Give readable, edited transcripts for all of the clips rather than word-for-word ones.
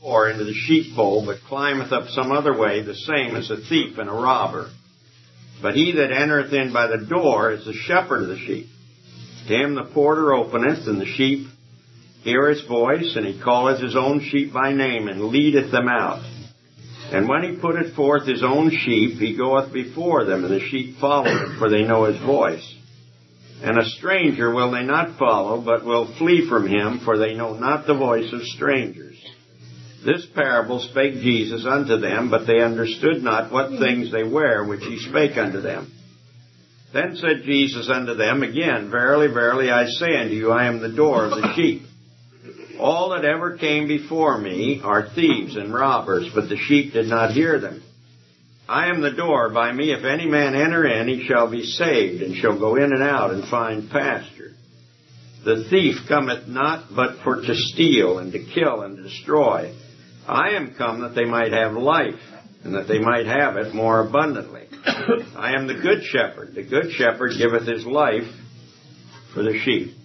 door into the sheepfold, but climbeth up some other way, the same is a thief and a robber. But he that entereth in by the door is the shepherd of the sheep. To him the porter openeth, and the sheep hear his voice, and he calleth his own sheep by name, and leadeth them out. And when he putteth forth his own sheep, he goeth before them, and the sheep follow him, for they know his voice. And a stranger will they not follow, but will flee from him, for they know not the voice of strangers. This parable spake Jesus unto them, but they understood not what things they were which he spake unto them. Then said Jesus unto them again, Verily, verily, I say unto you, I am the door of the sheep. All that ever came before me are thieves and robbers, but the sheep did not hear them. I am the door. By me, if any man enter in, he shall be saved, and shall go in and out and find pasture. The thief cometh not but for to steal, and to kill, and to destroy. I am come that they might have life, and that they might have it more abundantly. I am the good shepherd. The good shepherd giveth his life for the sheep.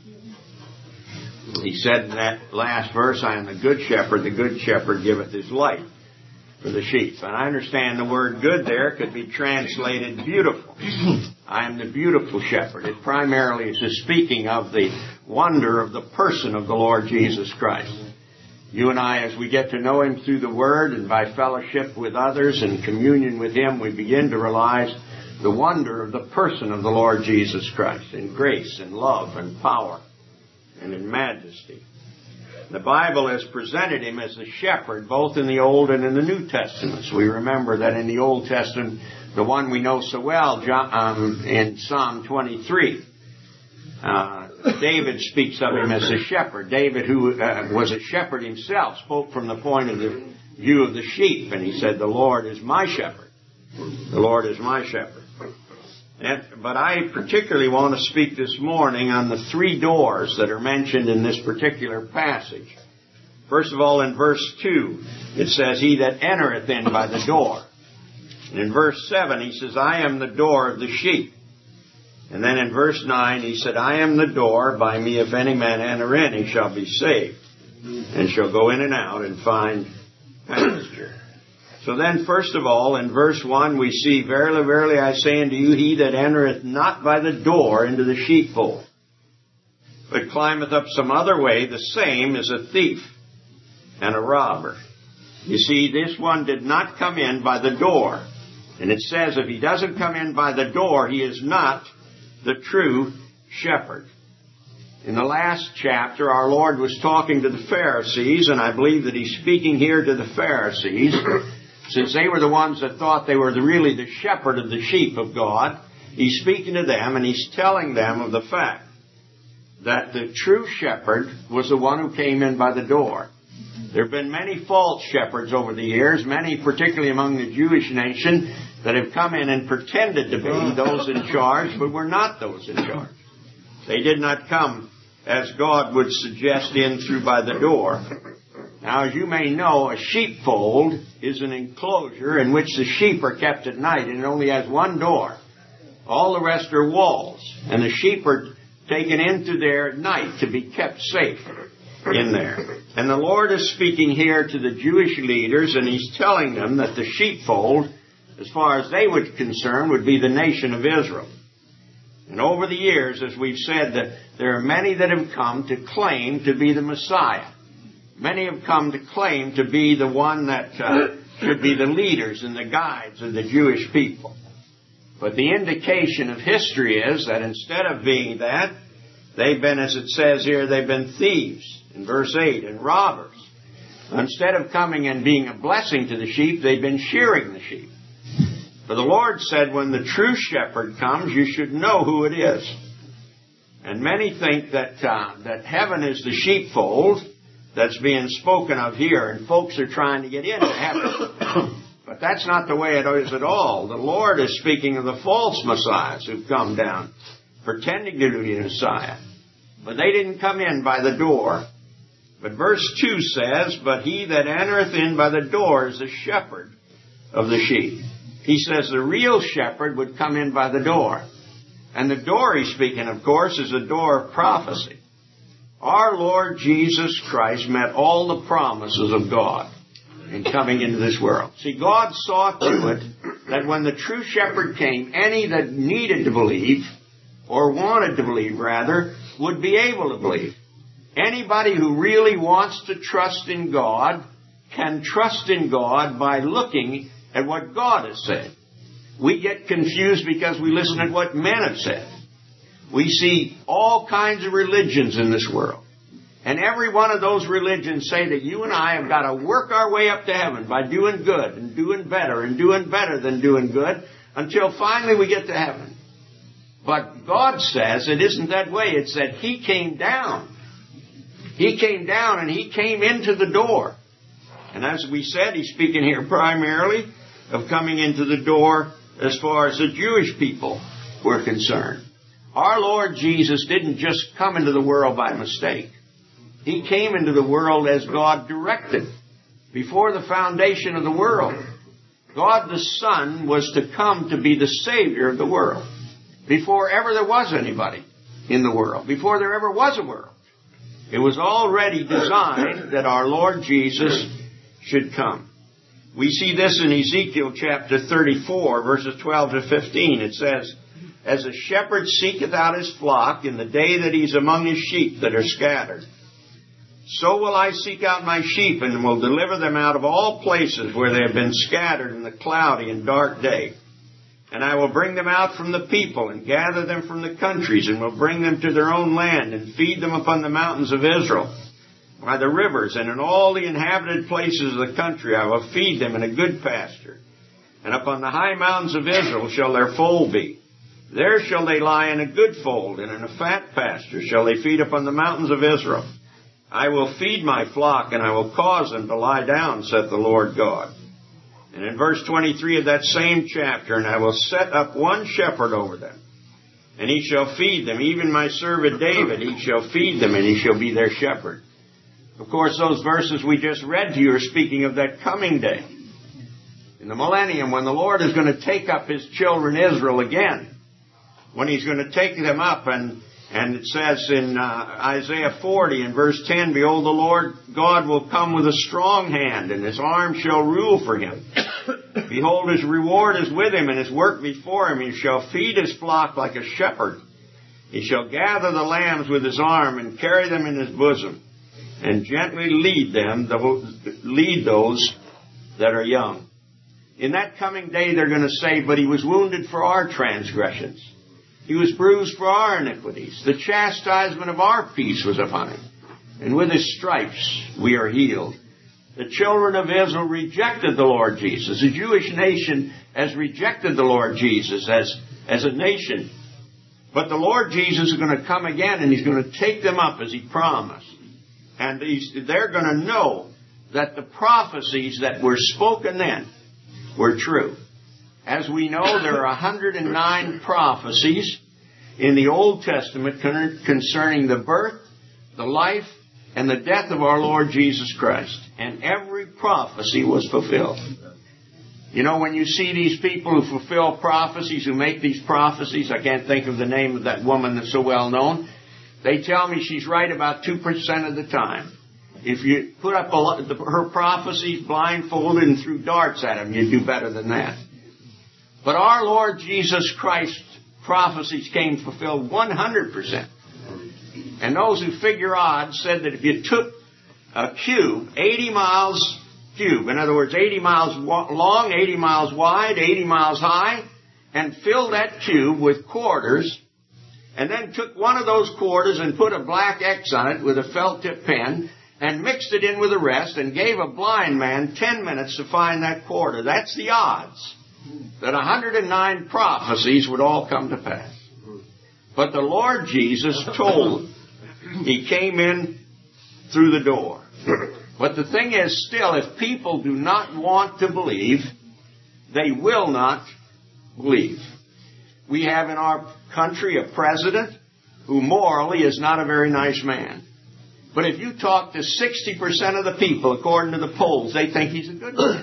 He said in that last verse, I am the good shepherd. The good shepherd giveth his life for the sheep. And I understand the word good there could be translated beautiful. I am the beautiful shepherd. It primarily is speaking of the wonder of the person of the Lord Jesus Christ. You and I, as we get to know him through the Word and by fellowship with others and communion with him, we begin to realize the wonder of the person of the Lord Jesus Christ in grace and love and power and in majesty. The Bible has presented him as a shepherd both in the Old and in the New Testaments. We remember that in the Old Testament, the one we know so well, in Psalm 23, David speaks of him as a shepherd. David, who was a shepherd himself, spoke from the point of the view of the sheep, and he said, the Lord is my shepherd. The Lord is my shepherd. But I particularly want to speak this morning on the three doors that are mentioned in this particular passage. First of all, in verse 2, it says, he that entereth in by the door. And in verse 7, he says, I am the door of the sheep. And then in verse 9, he said, I am the door. By me, if any man enter in, he shall be saved, and shall go in and out and find pasture. So then, first of all, in verse 1, we see, Verily, verily, I say unto you, he that entereth not by the door into the sheepfold, but climbeth up some other way, the same is a thief and a robber. You see, this one did not come in by the door. And it says, if he doesn't come in by the door, he is not the true shepherd. In the last chapter, our Lord was talking to the Pharisees, and I believe that he's speaking here to the Pharisees, since they were the ones that thought they were really the shepherd of the sheep of God. He's speaking to them, and he's telling them of the fact that the true shepherd was the one who came in by the door. There have been many false shepherds over the years, many particularly among the Jewish nation, that have come in and pretended to be those in charge, but were not those in charge. They did not come, as God would suggest, in through by the door. Now, as you may know, a sheepfold is an enclosure in which the sheep are kept at night, and it only has one door. All the rest are walls, and the sheep are taken into there at night to be kept safe in there. And the Lord is speaking here to the Jewish leaders, and he's telling them that the sheepfold, as far as they were concerned, would be the nation of Israel. And over the years, as we've said, that there are many that have come to claim to be the Messiah. Many have come to claim to be the one that should be the leaders and the guides of the Jewish people. But the indication of history is that instead of being that, they've been, as it says here, they've been thieves, in verse 8, and robbers. Instead of coming and being a blessing to the sheep, they've been shearing the sheep. For the Lord said, when the true shepherd comes, you should know who it is. And many think that heaven is the sheepfold that's being spoken of here, and folks are trying to get into heaven. But that's not the way it is at all. The Lord is speaking of the false messiahs who've come down, pretending to be a Messiah. But they didn't come in by the door. But verse 2 says, but he that entereth in by the door is the shepherd of the sheep. He says the real shepherd would come in by the door. And the door he's speaking, of course, is the door of prophecy. Our Lord Jesus Christ met all the promises of God. in coming into this world. See, God saw to it that when the true shepherd came, any that needed to believe, or wanted to believe rather, would be able to believe. Anybody who really wants to trust in God can trust in God by looking at what God has said. We get confused because we listen to what men have said. We see all kinds of religions in this world. And every one of those religions say that you and I have got to work our way up to heaven by doing good and doing better than doing good until finally we get to heaven. But God says it isn't that way. It's that He came down. He came down and He came into the door. And as we said, He's speaking here primarily of coming into the door as far as the Jewish people were concerned. Our Lord Jesus didn't just come into the world by mistake. He came into the world as God directed. Before the foundation of the world, God the Son was to come to be the Savior of the world. Before ever there was anybody in the world. Before there ever was a world. It was already designed that our Lord Jesus should come. We see this in Ezekiel chapter 34, verses 12 to 15. It says, "As a shepherd seeketh out his flock in the day that he's among his sheep that are scattered, so will I seek out my sheep and will deliver them out of all places where they have been scattered in the cloudy and dark day. And I will bring them out from the people and gather them from the countries and will bring them to their own land and feed them upon the mountains of Israel, by the rivers and in all the inhabited places of the country. I will feed them in a good pasture. And upon the high mountains of Israel shall their fold be. There shall they lie in a good fold, and in a fat pasture shall they feed upon the mountains of Israel. I will feed my flock, and I will cause them to lie down, saith the Lord God." And in verse 23 of that same chapter, "And I will set up one shepherd over them, and he shall feed them, even my servant David, he shall feed them, and he shall be their shepherd." Of course, those verses we just read to you are speaking of that coming day. In the millennium, when the Lord is going to take up His children Israel again. When He's going to take them up, and it says in Isaiah 40 in verse 10, "Behold, the Lord God will come with a strong hand, and His arm shall rule for Him. Behold, His reward is with Him, and His work before Him. He shall feed His flock like a shepherd. He shall gather the lambs with His arm, and carry them in His bosom, and gently lead those that are young." In that coming day, they're going to say, "But He was wounded for our transgressions. He was bruised for our iniquities. The chastisement of our peace was upon Him. And with His stripes we are healed." The children of Israel rejected the Lord Jesus. The Jewish nation has rejected the Lord Jesus as a nation. But the Lord Jesus is going to come again, and He's going to take them up as He promised. And they're going to know that the prophecies that were spoken then were true. As we know, there are 109 prophecies in the Old Testament concerning the birth, the life, and the death of our Lord Jesus Christ. And every prophecy was fulfilled. You know, when you see these people who fulfill prophecies, who make these prophecies, I can't think of the name of that woman that's so well known, they tell me she's right about 2% of the time. If you put up her prophecies blindfolded and threw darts at them, you'd do better than that. But our Lord Jesus Christ's prophecies came fulfilled 100%. And those who figure odds said that if you took a cube, 80 miles cube, in other words, 80 miles long, 80 miles wide, 80 miles high, and filled that cube with quarters, and then took one of those quarters and put a black X on it with a felt-tip pen, and mixed it in with the rest, and gave a blind man 10 minutes to find that quarter. That's the odds that 109 prophecies would all come to pass. But the Lord Jesus told. He came in through the door. But the thing is, still, if people do not want to believe, they will not believe. We have in our country a president who morally is not a very nice man. But if you talk to 60% of the people, according to the polls, they think he's a good man.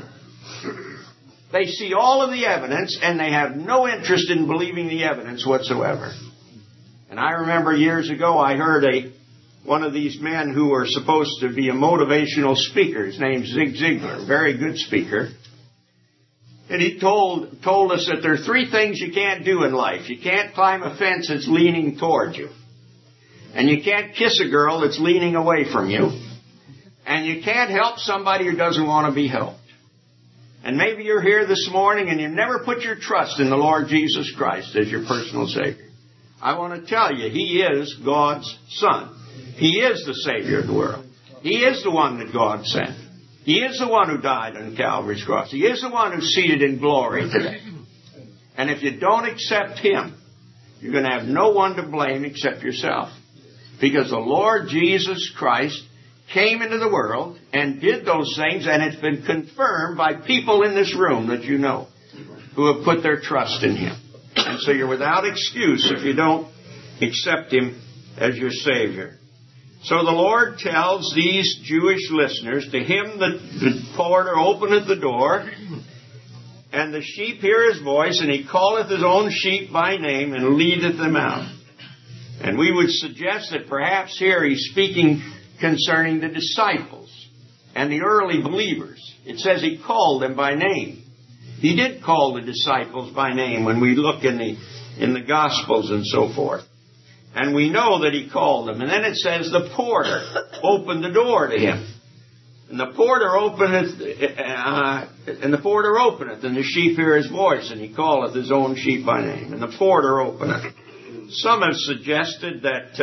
They see all of the evidence, and they have no interest in believing the evidence whatsoever. And I remember years ago I heard one of these men who are supposed to be a motivational speaker. His name's Zig Ziglar, very good speaker. And he told us that there are 3 things you can't do in life. You can't climb a fence that's leaning toward you. And you can't kiss a girl that's leaning away from you. And you can't help somebody who doesn't want to be helped. And maybe you're here this morning and you've never put your trust in the Lord Jesus Christ as your personal Savior. I want to tell you, He is God's Son. He is the Savior of the world. He is the one that God sent. He is the one who died on Calvary's cross. He is the one who's seated in glory today. And if you don't accept Him, you're going to have no one to blame except yourself. Because the Lord Jesus Christ came into the world and did those things, and it's been confirmed by people in this room that you know who have put their trust in Him. And so you're without excuse if you don't accept Him as your Savior. So the Lord tells these Jewish listeners, to him the porter openeth the door, and the sheep hear his voice, and he calleth his own sheep by name, and leadeth them out. And we would suggest that perhaps here he's speaking concerning the disciples and the early believers. It says he called them by name. He did call the disciples by name when we look in the Gospels and so forth. And we know that he called them. And then it says the porter opened the door to him. And the porter openeth, and the sheep hear his voice, and he calleth his own sheep by name. And the porter openeth. Some have suggested that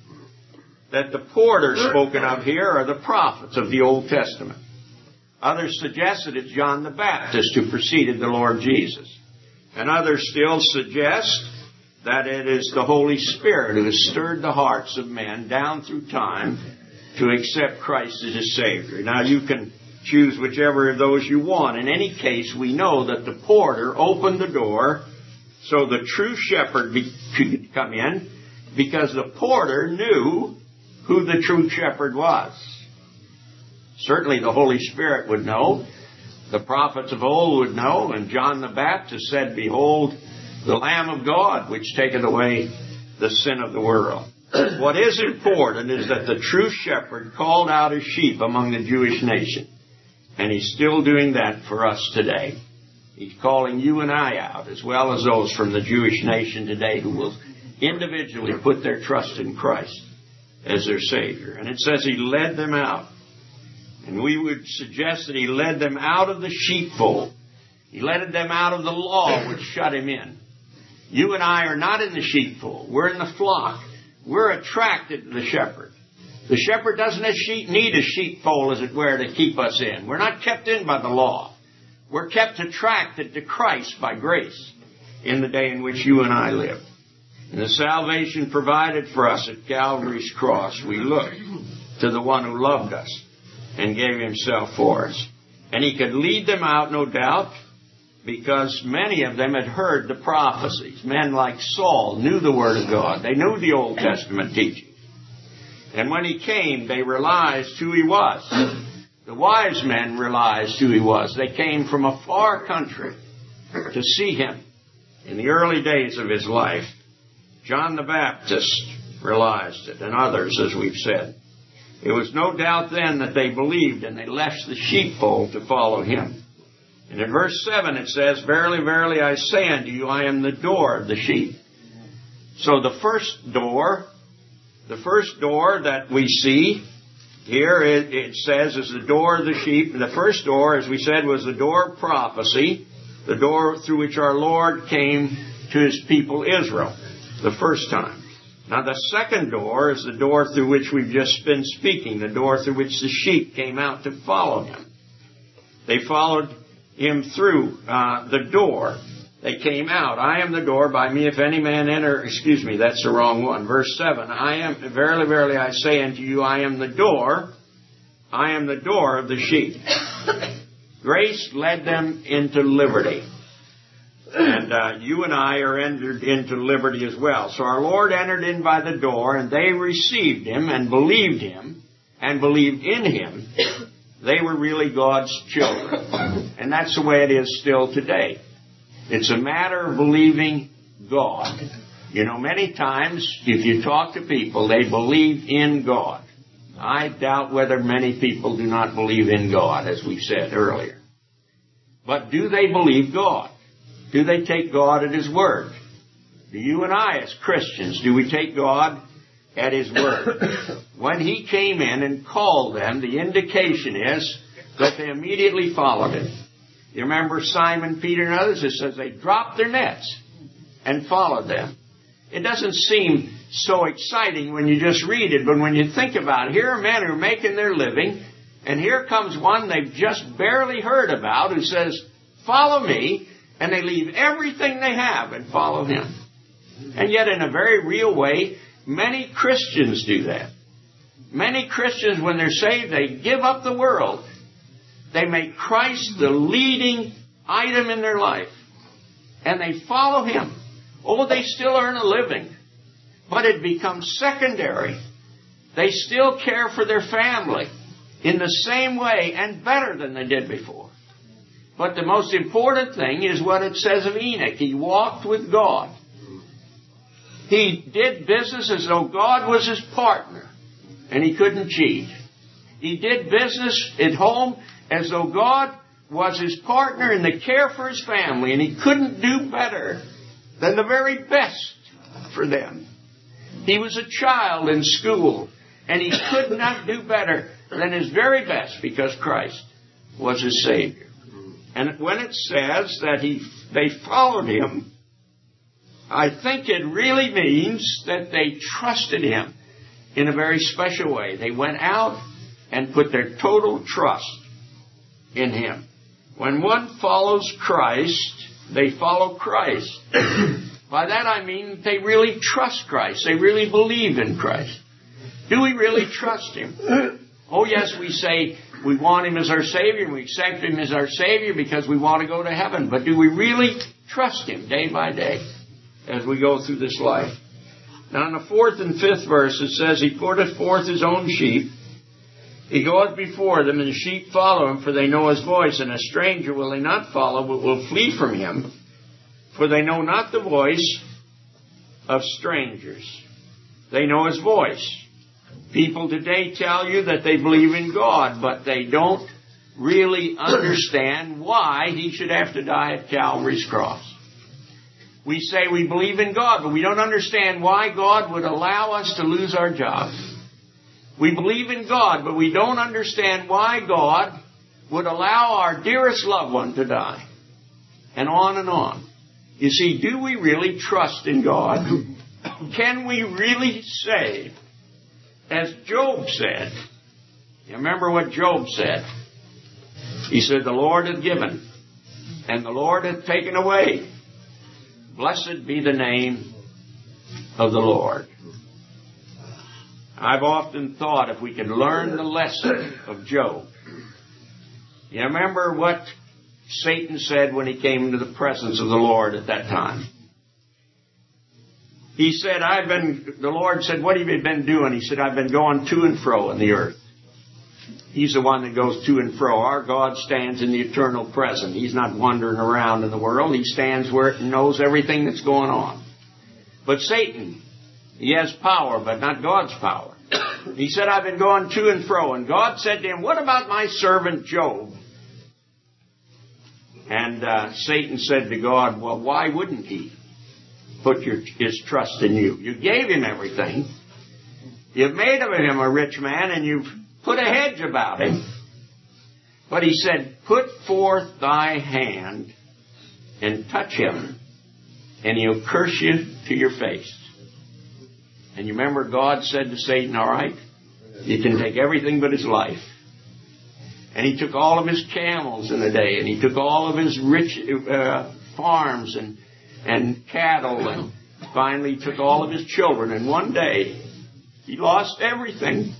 the porter spoken of here are the prophets of the Old Testament. Others suggest that it's John the Baptist who preceded the Lord Jesus. And others still suggest that it is the Holy Spirit who has stirred the hearts of men down through time to accept Christ as His Savior. Now, you can choose whichever of those you want. In any case, we know that the porter opened the door so the true shepherd could come in, because the porter knew who the true shepherd was. Certainly the Holy Spirit would know. The prophets of old would know. And John the Baptist said, "Behold, the Lamb of God, which taketh away the sin of the world." What is important is that the true shepherd called out his sheep among the Jewish nation. And He's still doing that for us today. He's calling you and I out, as well as those from the Jewish nation today who will individually put their trust in Christ as their Savior. And it says He led them out. And we would suggest that He led them out of the sheepfold. He led them out of the law which shut Him in. You and I are not in the sheepfold. We're in the flock. We're attracted to the shepherd. The shepherd doesn't need a sheepfold, as it were, to keep us in. We're not kept in by the law. We're kept attracted to Christ by grace in the day in which you and I live. In the salvation provided for us at Calvary's cross, we look to the one who loved us and gave Himself for us. And He could lead them out, no doubt, because many of them had heard the prophecies. Men like Saul knew the Word of God. They knew the Old Testament teaching. And when He came, they realized who He was. The wise men realized who He was. They came from a far country to see Him in the early days of His life. John the Baptist realized it, and others, as we've said. It was no doubt then that they believed, and they left the sheepfold to follow Him. And in verse 7 it says, "Verily, verily, I say unto you, I am the door of the sheep." So the first door that we see here, it says, is the door of the sheep. And the first door, as we said, was the door of prophecy, the door through which our Lord came to His people Israel the first time. Now the second door is the door through which we've just been speaking, the door through which the sheep came out to follow Him. They followed Him through the door. They came out. "I am the door, by me if any man enter..." Excuse me, that's the wrong one. Verse 7, "Verily, verily, I say unto you, I am the door. I am the door of the sheep." Grace led them into liberty. And you and I are entered into liberty as well. So our Lord entered in by the door, and they received Him and believed Him and believed in Him. They were really God's children. And that's the way it is still today. It's a matter of believing God. You know, many times, if you talk to people, they believe in God. I doubt whether many people do not believe in God, as we said earlier. But do they believe God? Do they take God at His word? Do you and I, as Christians, do we take God at His word? When He came in and called them, the indication is that they immediately followed Him. You remember Simon, Peter, and others? It says they dropped their nets and followed them. It doesn't seem so exciting when you just read it, but when you think about it, here are men who are making their living, and here comes one they've just barely heard about who says, follow me, and they leave everything they have and follow Him. And yet in a very real way, many Christians do that. Many Christians, when they're saved, they give up the world. They make Christ the leading item in their life. And they follow Him. Oh, they still earn a living. But it becomes secondary. They still care for their family in the same way and better than they did before. But the most important thing is what it says of Enoch. He walked with God. He did business as though God was his partner, and he couldn't cheat. He did business at home as though God was his partner in the care for his family, and he couldn't do better than the very best for them. He was a child in school, and he could not do better than his very best because Christ was his Savior. And when it says that they followed him, I think it really means that they trusted him in a very special way. They went out and put their total trust in him. When one follows Christ, they follow Christ. By that I mean they really trust Christ. They really believe in Christ. Do we really trust him? Oh, yes, we say we want him as our Savior and we accept him as our Savior because we want to go to heaven. But do we really trust him day by day as we go through this life? Now, in the 4th and 5th verse, it says, he putteth forth his own sheep. He goeth before them, and the sheep follow him, for they know his voice. And a stranger will they not follow, but will flee from him, for they know not the voice of strangers. They know his voice. People today tell you that they believe in God, but they don't really understand why he should have to die at Calvary's cross. We say we believe in God, but we don't understand why God would allow us to lose our jobs. We believe in God, but we don't understand why God would allow our dearest loved one to die. And on and on. You see, do we really trust in God? Can we really say, as Job said, you remember what Job said? He said, the Lord hath given, and the Lord hath taken away. Blessed be the name of the Lord. I've often thought if we could learn the lesson of Job. You remember what Satan said when he came into the presence of the Lord at that time? He said, the Lord said, what have you been doing? He said, I've been going to and fro in the earth. He's the one that goes to and fro. Our God stands in the eternal present. He's not wandering around in the world. He stands where it knows everything that's going on. But Satan, he has power, but not God's power. He said, I've been going to and fro. And God said to him, what about my servant Job? And Satan said to God, well, why wouldn't he put his trust in you? You gave him everything. You've made of him a rich man, and you've put a hedge about him. But he said, put forth thy hand and touch him, and he'll curse you to your face. And you remember God said to Satan, all right, you can take everything but his life. And he took all of his camels in a day, and he took all of his rich farms and cattle, and finally took all of his children. And one day, he lost everything.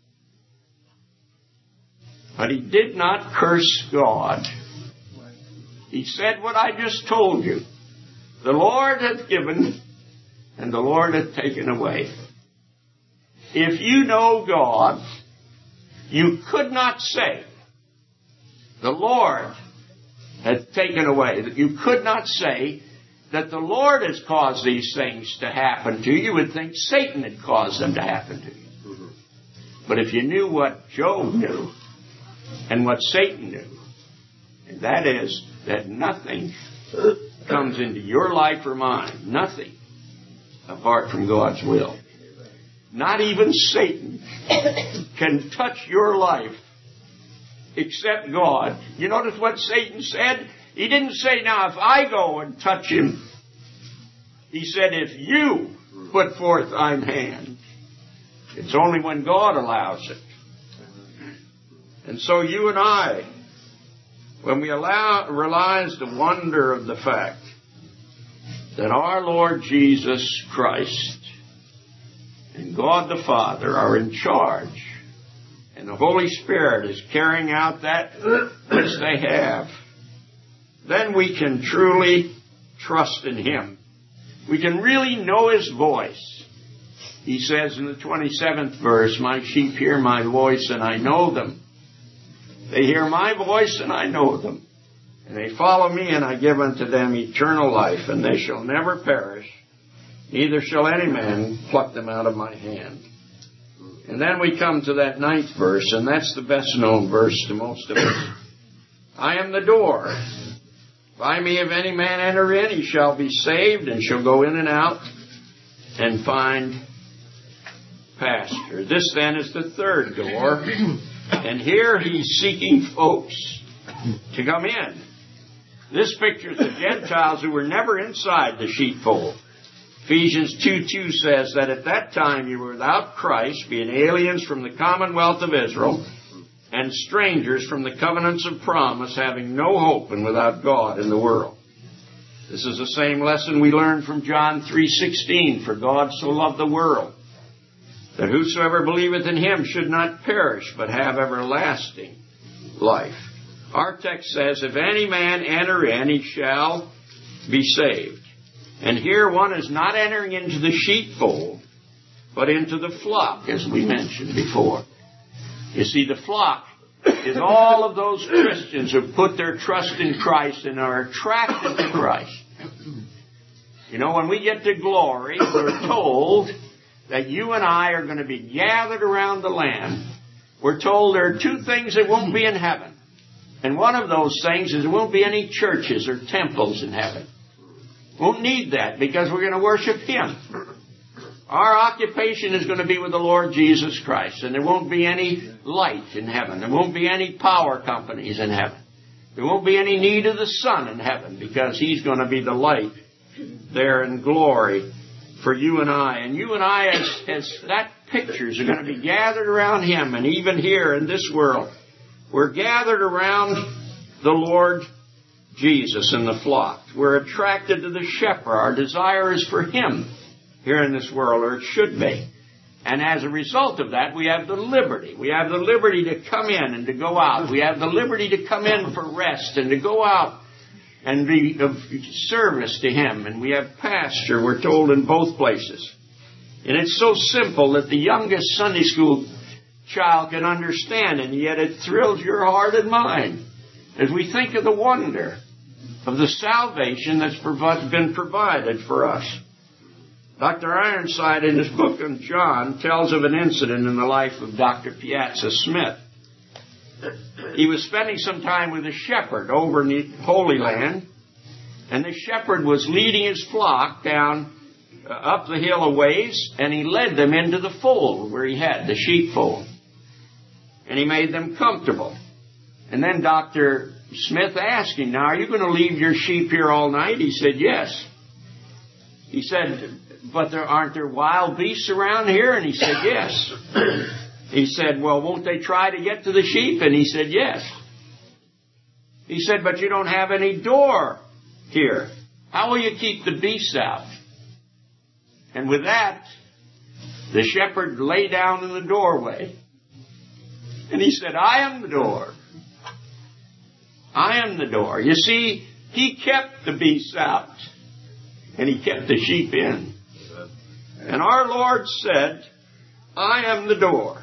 But he did not curse God. He said what I just told you. The Lord hath given, and the Lord hath taken away. If you know God, you could not say, the Lord hath taken away. You could not say that the Lord has caused these things to happen to you, you would think Satan had caused them to happen to you. But if you knew what Job knew and what Satan knew, and that is that nothing comes into your life or mine, nothing, apart from God's will. Not even Satan can touch your life except God. You notice what Satan said? He didn't say, now if I go and touch him. He said, if you put forth thine hand. It's only when God allows it. And so you and I, when we realize the wonder of the fact that our Lord Jesus Christ and God the Father are in charge, and the Holy Spirit is carrying out that which they have, then we can truly trust in Him. We can really know His voice. He says in the 27th verse, my sheep hear my voice and I know them. They hear my voice and I know them. And they follow me, and I give unto them eternal life, and they shall never perish, neither shall any man pluck them out of my hand. And then we come to that 9th verse, and that's the best known verse to most of us. I am the door. By me if any man enter in, he shall be saved, and shall go in and out, and find pasture. This then is the 3rd door, and here he's seeking folks to come in. This pictures the Gentiles who were never inside the sheepfold. Ephesians 2:2 says that at that time you were without Christ, being aliens from the commonwealth of Israel, and strangers from the covenants of promise, having no hope and without God in the world. This is the same lesson we learned from John 3:16. For God so loved the world, that whosoever believeth in Him should not perish, but have everlasting life. Our text says, if any man enter in, he shall be saved. And here one is not entering into the sheepfold, but into the flock, as we mentioned before. You see, the flock is all of those Christians who put their trust in Christ and are attracted to Christ. You know, when we get to glory, we're told that you and I are going to be gathered around the Lamb. We're told there are 2 things that won't be in heaven. And one of those things is there won't be any churches or temples in heaven. Won't need that because we're going to worship Him. Our occupation is going to be with the Lord Jesus Christ. And there won't be any light in heaven. There won't be any power companies in heaven. There won't be any need of the sun in heaven because He's going to be the light there in glory for you and I. And you and I, as that pictures, are going to be gathered around Him. And even here in this world, we're gathered around the Lord Jesus in the flock. We're attracted to the shepherd. Our desire is for Him here in this world, or it should be. And as a result of that, we have the liberty. We have the liberty to come in and to go out. We have the liberty to come in for rest and to go out and be of service to Him. And we have pasture, we're told, in both places. And it's so simple that the youngest Sunday school child can understand, and yet it thrills your heart and mine as we think of the wonder of the salvation that's been provided for us. Dr. Ironside, in his book on John, tells of an incident in the life of Dr. Piazza Smith. He was spending some time with a shepherd over in the Holy Land, and the shepherd was leading his flock down up the hill a ways, and he led them into the fold where he had the sheepfold. And he made them comfortable. And then Dr. Smith asked him, now, are you going to leave your sheep here all night? He said, yes. He said, but aren't there wild beasts around here? And he said, yes. He said, well, won't they try to get to the sheep? And he said, yes. He said, but you don't have any door here. How will you keep the beasts out? And with that, the shepherd lay down in the doorway. And he said, I am the door. I am the door. You see, He kept the beasts out. And He kept the sheep in. And our Lord said, I am the door.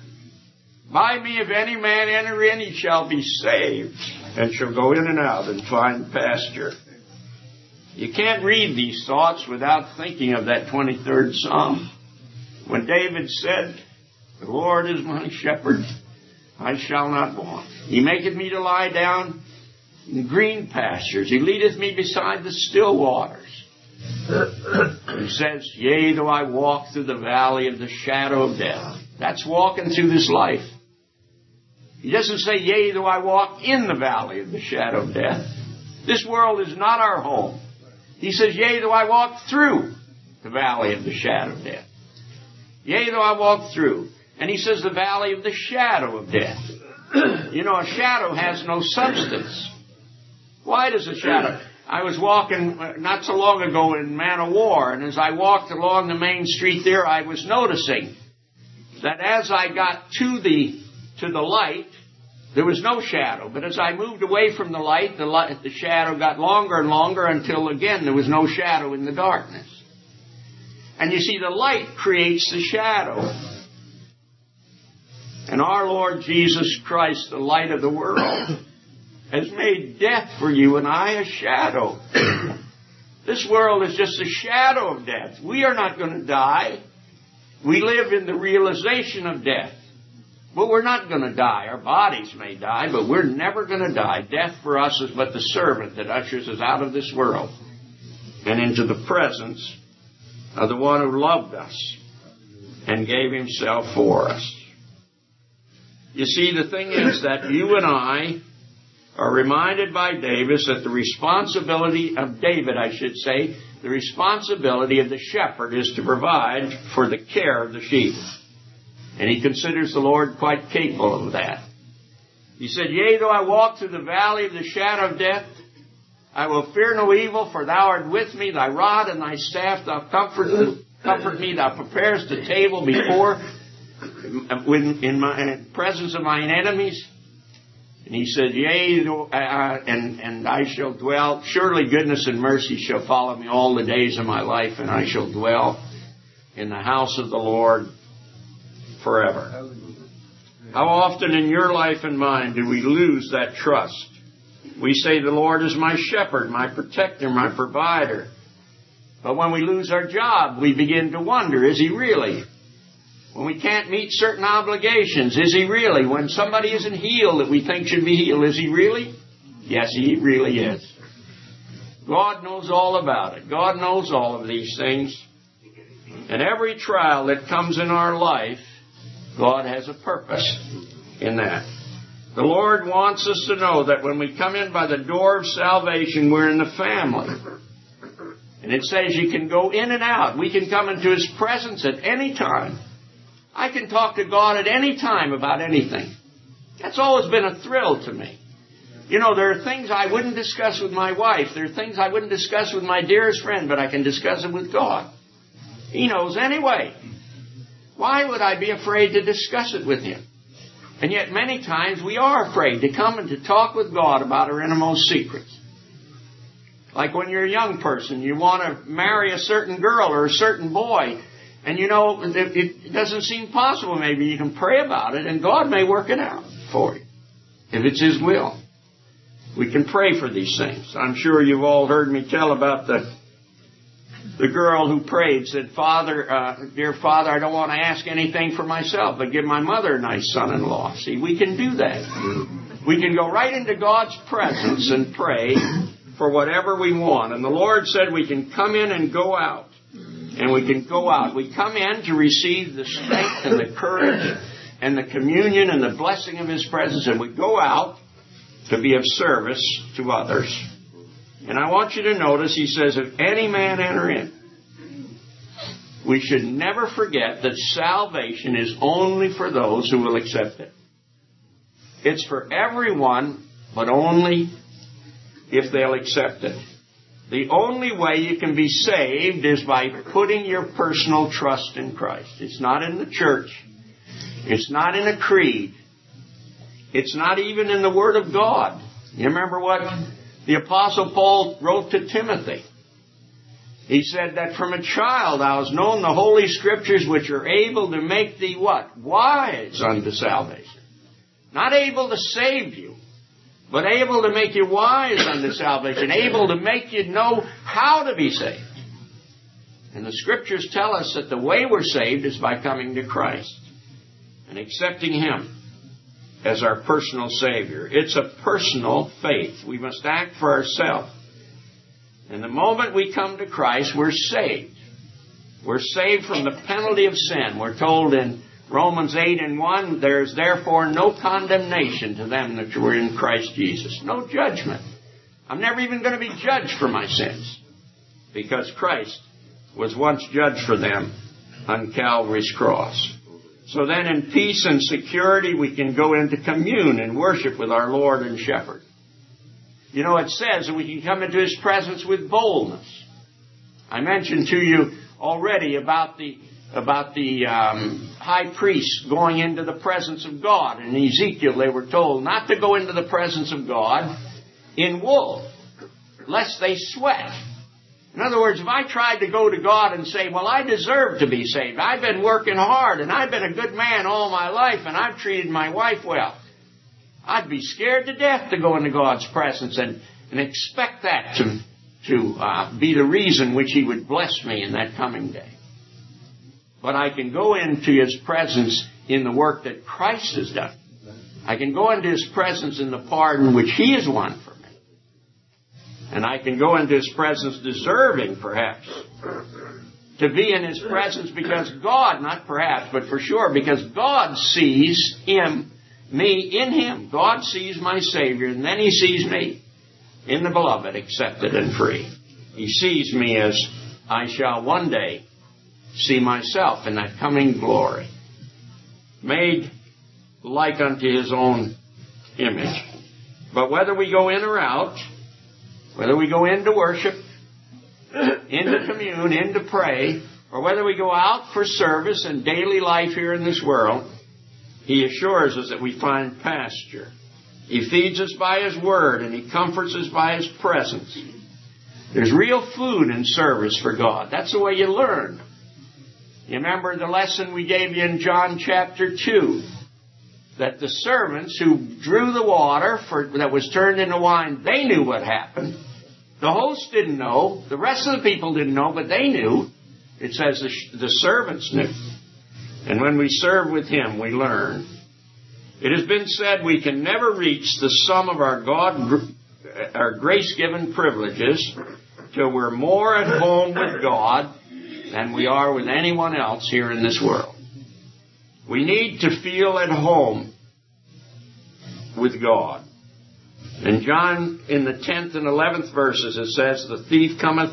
By me, if any man enter in, he shall be saved, and shall go in and out and find pasture. You can't read these thoughts without thinking of that 23rd Psalm. When David said, the Lord is my shepherd, I shall not want. He maketh me to lie down in green pastures. He leadeth me beside the still waters. He says, yea, though I walk through the valley of the shadow of death. That's walking through this life. He doesn't say, yea, though I walk in the valley of the shadow of death. This world is not our home. He says, yea, though I walk through the valley of the shadow of death. Yea, though I walk through. And he says the valley of the shadow of death. You know, a shadow has no substance. Why does a shadow? I was walking not so long ago in Man o' War, and as I walked along the main street there, I was noticing that as I got to the light, there was no shadow. But as I moved away from the light, the shadow got longer and longer until, again, there was no shadow in the darkness. And you see, the light creates the shadow. And our Lord Jesus Christ, the light of the world, has made death for you and I a shadow. This world is just a shadow of death. We are not going to die. We live in the realization of death. But we're not going to die. Our bodies may die, but we're never going to die. Death for us is but the servant that ushers us out of this world and into the presence of the one who loved us and gave himself for us. You see, the thing is that you and I are reminded by David that the responsibility of the responsibility of the shepherd is to provide for the care of the sheep. And he considers the Lord quite capable of that. He said, yea, though I walk through the valley of the shadow of death, I will fear no evil, for thou art with me, thy rod and thy staff, thou comfort me, thou preparest a table before in my presence of mine enemies. And he said, yea, and I shall dwell, surely goodness and mercy shall follow me all the days of my life, and I shall dwell in the house of the Lord forever. How often in your life and mine do we lose that trust? We say the Lord is my shepherd, my protector, my provider. But when we lose our job, we begin to wonder, is he really? When we can't meet certain obligations, is he really? When somebody isn't healed that we think should be healed, is he really? Yes, he really is. God knows all about it. God knows all of these things. And every trial that comes in our life, God has a purpose in that. The Lord wants us to know that when we come in by the door of salvation, we're in the family. And it says you can go in and out. We can come into his presence at any time. I can talk to God at any time about anything. That's always been a thrill to me. You know, there are things I wouldn't discuss with my wife. There are things I wouldn't discuss with my dearest friend, but I can discuss it with God. He knows anyway. Why would I be afraid to discuss it with him? And yet many times we are afraid to come and to talk with God about our innermost secrets. Like when you're a young person, you want to marry a certain girl or a certain boy, and you know, it doesn't seem possible. Maybe you can pray about it, and God may work it out for you, if it's his will. We can pray for these things. I'm sure you've all heard me tell about the girl who prayed, said, Father, dear Father, I don't want to ask anything for myself, but give my mother a nice son-in-law. See, we can do that. We can go right into God's presence and pray for whatever we want. And the Lord said we can come in and go out. And we can go out. We come in to receive the strength and the courage and the communion and the blessing of his presence. And we go out to be of service to others. And I want you to notice, he says, if any man enter in, we should never forget that salvation is only for those who will accept it. It's for everyone, but only if they'll accept it. The only way you can be saved is by putting your personal trust in Christ. It's not in the church. It's not in a creed. It's not even in the Word of God. You remember what the Apostle Paul wrote to Timothy? He said that from a child thou hast known the Holy Scriptures, which are able to make thee what? Wise unto salvation. Not able to save you, but able to make you wise unto salvation. Able to make you know how to be saved. And the Scriptures tell us that the way we're saved is by coming to Christ and accepting Him as our personal Savior. It's a personal faith. We must act for ourselves. And the moment we come to Christ, we're saved. We're saved from the penalty of sin. We're told in Romans 8:1, there's therefore no condemnation to them that were in Christ Jesus. No judgment. I'm never even going to be judged for my sins, because Christ was once judged for them on Calvary's cross. So then in peace and security we can go into commune and worship with our Lord and Shepherd. You know, it says that we can come into His presence with boldness. I mentioned to you already about the high priest going into the presence of God. In Ezekiel they were told not to go into the presence of God in wool, lest they sweat. In other words, if I tried to go to God and say, well, I deserve to be saved. I've been working hard and I've been a good man all my life and I've treated my wife well, I'd be scared to death to go into God's presence and expect that to be the reason which He would bless me in that coming day. But I can go into His presence in the work that Christ has done. I can go into His presence in the pardon which He has won for me. And I can go into His presence deserving, perhaps, to be in His presence because God, not perhaps, but for sure, because God sees me in Him. God sees my Savior, and then He sees me in the Beloved, accepted and free. He sees me as I shall one day see myself in that coming glory, made like unto His own image. But whether we go in or out, whether we go in to worship, in to commune, in to pray, or whether we go out for service and daily life here in this world, He assures us that we find pasture. He feeds us by His Word, and He comforts us by His presence. There's real food in service for God. That's the way you learn. You remember the lesson we gave you in John chapter 2, that the servants who drew the water that was turned into wine, they knew what happened. The host didn't know. The rest of the people didn't know, but they knew. It says the servants knew. And when we serve with Him, we learn. It has been said we can never reach the sum of our grace-given privileges till we're more at home with God than we are with anyone else here in this world. We need to feel at home with God. And John, in the 10th and 11th verses, it says, the thief cometh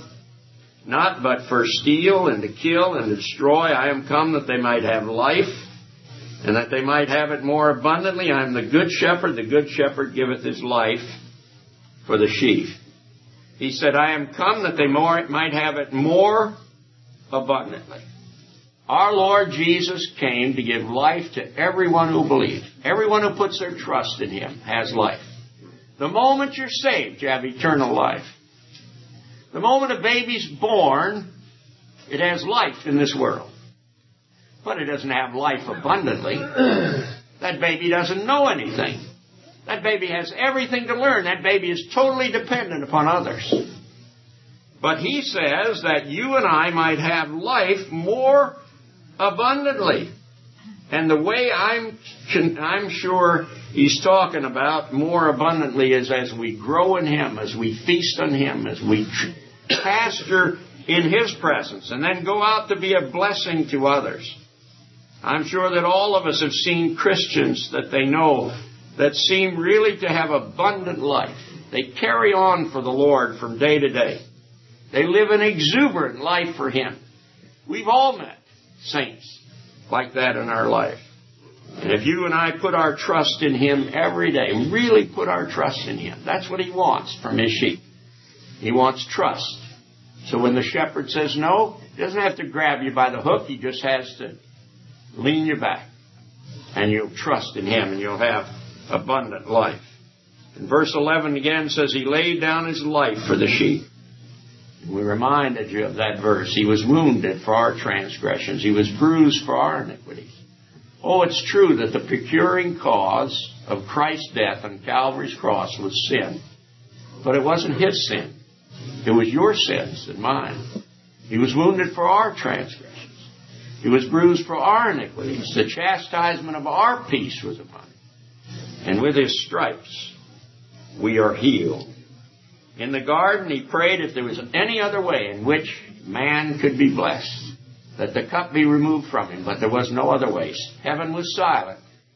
not but for steal and to kill and to destroy. I am come that they might have life, and that they might have it more abundantly. I am the good shepherd. The good shepherd giveth his life for the sheep. He said, I am come that they might have it more abundantly. Our Lord Jesus came to give life to everyone who believes. Everyone who puts their trust in Him has life. The moment you're saved, you have eternal life. The moment a baby's born, it has life in this world. But it doesn't have life abundantly. That baby doesn't know anything. That baby has everything to learn. That baby is totally dependent upon others. But He says that you and I might have life more abundantly. And the way I'm sure He's talking about more abundantly is as we grow in Him, as we feast on Him, as we pasture in His presence, and then go out to be a blessing to others. I'm sure that all of us have seen Christians that they know that seem really to have abundant life. They carry on for the Lord from day to day. They live an exuberant life for Him. We've all met saints like that in our life. And if you and I put our trust in Him every day, really put our trust in Him, that's what He wants from His sheep. He wants trust. So when the shepherd says no, He doesn't have to grab you by the hook. He just has to lean you back. And you'll trust in Him and you'll have abundant life. And verse 11 again says, He laid down His life for the sheep. We reminded you of that verse. He was wounded for our transgressions. He was bruised for our iniquities. Oh, it's true that the procuring cause of Christ's death on Calvary's cross was sin. But it wasn't His sin. It was your sins and mine. He was wounded for our transgressions. He was bruised for our iniquities. The chastisement of our peace was upon him. And with his stripes, we are healed. In the garden, he prayed if there was any other way in which man could be blessed, that the cup be removed from him, but there was no other way. Heaven was silent.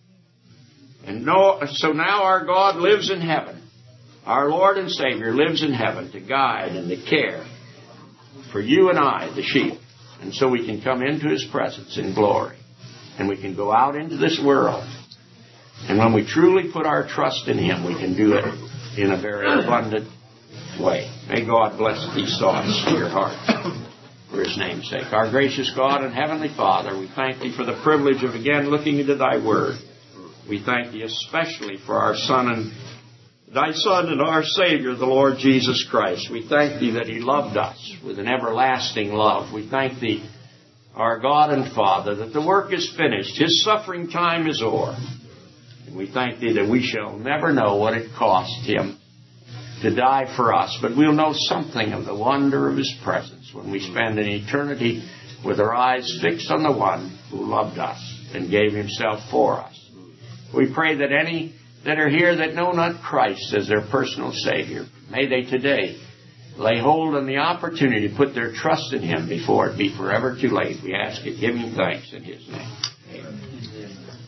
So now our God lives in heaven. Our Lord and Savior lives in heaven to guide and to care for you and I, the sheep. And so we can come into his presence in glory. And we can go out into this world. And when we truly put our trust in him, we can do it in a very abundant way. May God bless these thoughts to your heart for his name's sake. Our gracious God and Heavenly Father, we thank thee for the privilege of again looking into thy word. We thank thee especially for our Son and thy Son and our Savior, the Lord Jesus Christ. We thank thee that he loved us with an everlasting love. We thank thee, our God and Father, that the work is finished. His suffering time is o'er. And we thank thee that we shall never know what it cost him to die for us, but we'll know something of the wonder of his presence when we spend an eternity with our eyes fixed on the one who loved us and gave himself for us. We pray that any that are here that know not Christ as their personal Savior, may they today lay hold on the opportunity to put their trust in him before it be forever too late. We ask it, giving thanks in his name. Amen.